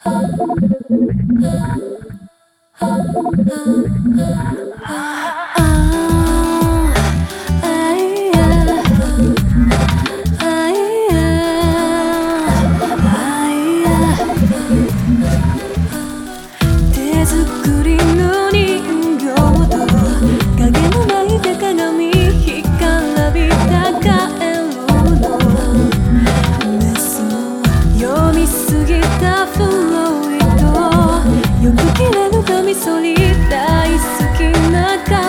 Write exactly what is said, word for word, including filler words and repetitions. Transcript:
手作りの人形と影のない手鏡、干からびたカエルのメスの読みすぎたフロイト、よく切れるカミソリ、大好きなカ